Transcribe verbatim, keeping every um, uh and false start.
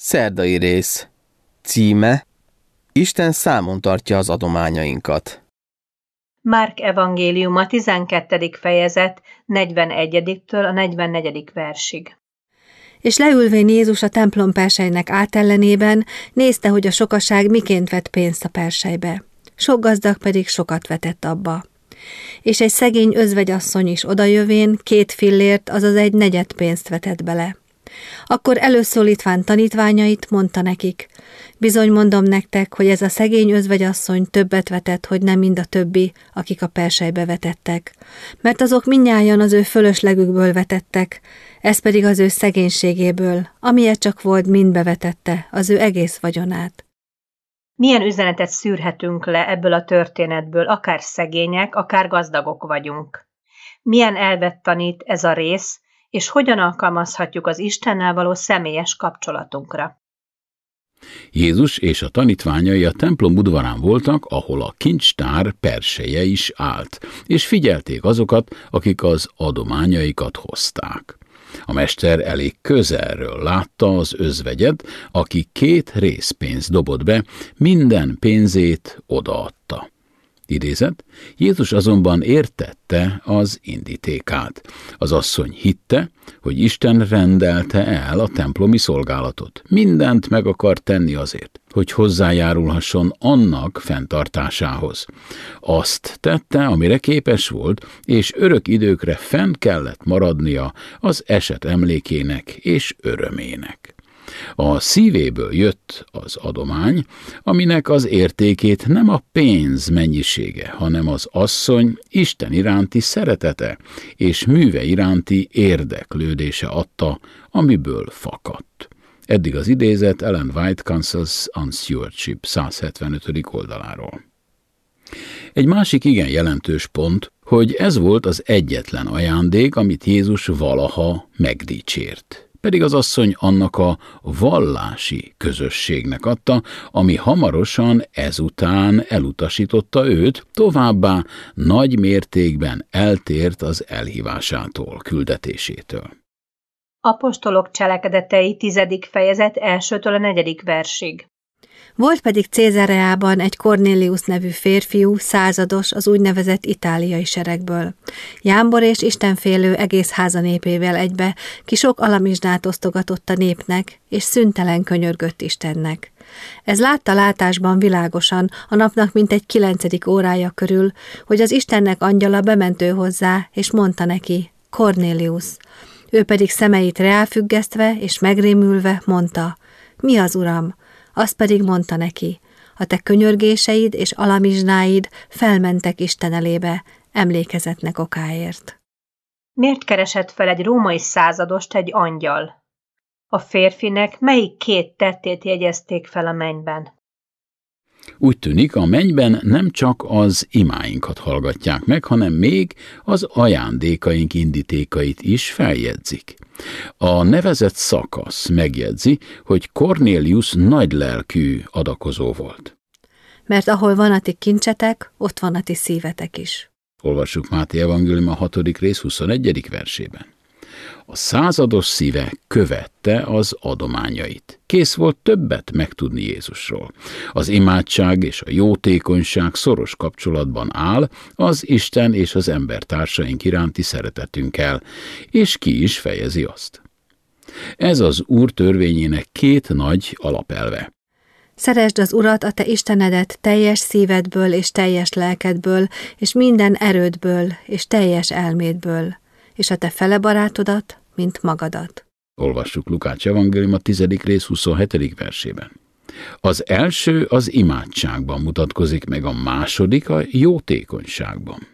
Szerdai rész. Címe: Isten számon tartja az adományainkat. Márk evangéliuma tizenkettedik fejezet negyvenegyediktől a negyvennegyedik versig. És leülvén Jézus a templom persejnek átellenében nézte, hogy a sokaság miként vett pénzt a persejbe. Sok gazdag pedig sokat vetett abba. És egy szegény özvegyasszony is odajövén két fillért, azaz egy negyed pénzt vetett bele. Akkor előszólítván tanítványait mondta nekik: bizony mondom nektek, hogy ez a szegény özvegyasszony többet vetett, hogy nem mind a többi, akik a persejbe vetettek. Mert azok mindnyájan az ő fölöslegükből vetettek, ez pedig az ő szegénységéből, amilyet csak volt, mind bevetette, az ő egész vagyonát. Milyen üzenetet szűrhetünk le ebből a történetből, akár szegények, akár gazdagok vagyunk? Milyen elvet tanít ez a rész, és hogyan alkalmazhatjuk az Istennel való személyes kapcsolatunkra? Jézus és a tanítványai a templom udvarán voltak, ahol a kincstár perseje is állt, és figyelték azokat, akik az adományaikat hozták. A mester elég közelről látta az özvegyet, aki két részpénzt dobott be, minden pénzét odaadta. Idézet: Jézus azonban értette az indítékát. Az asszony hitte, hogy Isten rendelte el a templomi szolgálatot. Mindent meg akar tenni azért, hogy hozzájárulhasson annak fenntartásához. Azt tette, amire képes volt, és örök időkre fenn kellett maradnia az eset emlékének és örömének. A szívéből jött az adomány, aminek az értékét nem a pénz mennyisége, hanem az asszony Isten iránti szeretete és műve iránti érdeklődése adta, amiből fakadt. Eddig az idézet Ellen White Counsels on Stewardship száz hetvenötödik oldaláról. Egy másik igen jelentős pont, hogy ez volt az egyetlen ajándék, amit Jézus valaha megdicsért. Pedig az asszony annak a vallási közösségnek adta, ami hamarosan ezután elutasította őt, továbbá nagy mértékben eltért az elhívásától, küldetésétől. Apostolok cselekedetei tizedik fejezet elsőtől a negyedik versig. Volt pedig Cézareában egy Kornélius nevű férfiú, százados az úgynevezett itáliai seregből. Jámbor és istenfélő egész háza népével egybe, ki sok alamizsnát osztogatott a népnek, és szüntelen könyörgött Istennek. Ez látta látásban világosan, a napnak mintegy kilencedik órája körül, hogy az Istennek angyala bementő hozzá, és mondta neki: Kornélius. Ő pedig szemeit reálfüggesztve és megrémülve mondta: mi az, Uram? Azt pedig mondta neki: a te könyörgéseid és alamizsnáid felmentek Isten elébe, emlékezetnek okáért. Miért keresett fel egy római századost egy angyal? A férfinek melyik két tettét jegyezték fel a mennyben? Úgy tűnik, a mennyben nem csak az imáinkat hallgatják meg, hanem még az ajándékaink indítékait is feljegyzik. A nevezett szakasz megjegyzi, hogy Kornélius nagylelkű adakozó volt. Mert ahol van a ti kincsetek, ott van a ti szívetek is. Olvassuk Máté evangélium a hatodik rész huszonegyedik versében. A százados szíve követte az adományait. Kész volt többet megtudni Jézusról. Az imádság és a jótékonyság szoros kapcsolatban áll az Isten és az embertársaink iránti szeretetünkkel, és ki is fejezi azt. Ez az Úr törvényének két nagy alapelve. Szeresd az Urat, a te Istenedet teljes szívedből és teljes lelkedből, és minden erődből és teljes elmédből, és a te fele barátodat, mint magadat. Olvassuk Lukács evangélium a tizedik rész huszonhetedik versében. Az első az imádságban mutatkozik meg, a második a jótékonyságban.